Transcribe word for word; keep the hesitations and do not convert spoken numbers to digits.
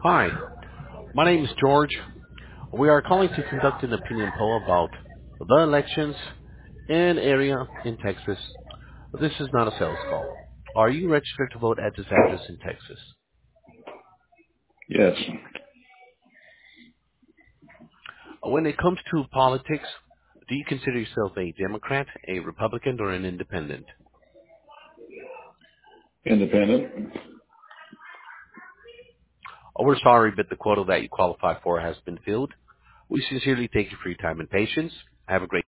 Hi, my name is George. We are calling to conduct an opinion poll about the elections in area in Texas. This is not a sales call. Are you registered to vote at this address in Texas? Yes. When it comes to politics, do you consider yourself a Democrat, a Republican, or an independent? Independent. Oh, we're sorry, but the quota that you qualify for has been filled. We sincerely thank you for your time and patience. Have a great